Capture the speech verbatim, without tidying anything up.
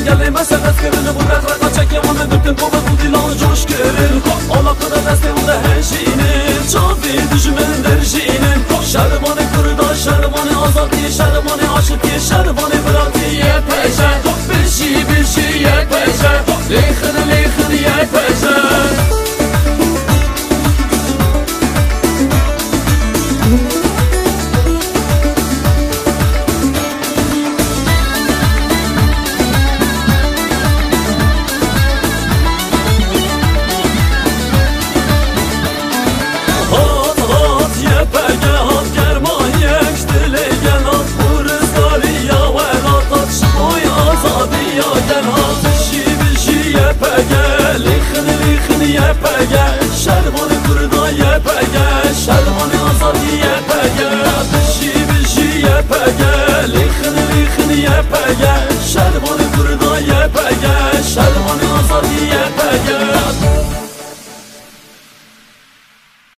گلی مسئلت کرن بود رقرقا چکه وانه دکتن بابا بودی لان جوش کرن آلا کده دسته اون ده هنشینن چاوی دجمن درجینن شهرمان کردا شهرمان آزادی شهرمان عاشقی شهرمان براتی یک پیشه بشی بشی یک پیشه لیخن لیخن یک پیشه شهرمان کردا یه پگه شهرمان آزادی یه پگه بشی بشی یه پگه لیخن لیخن یه پگه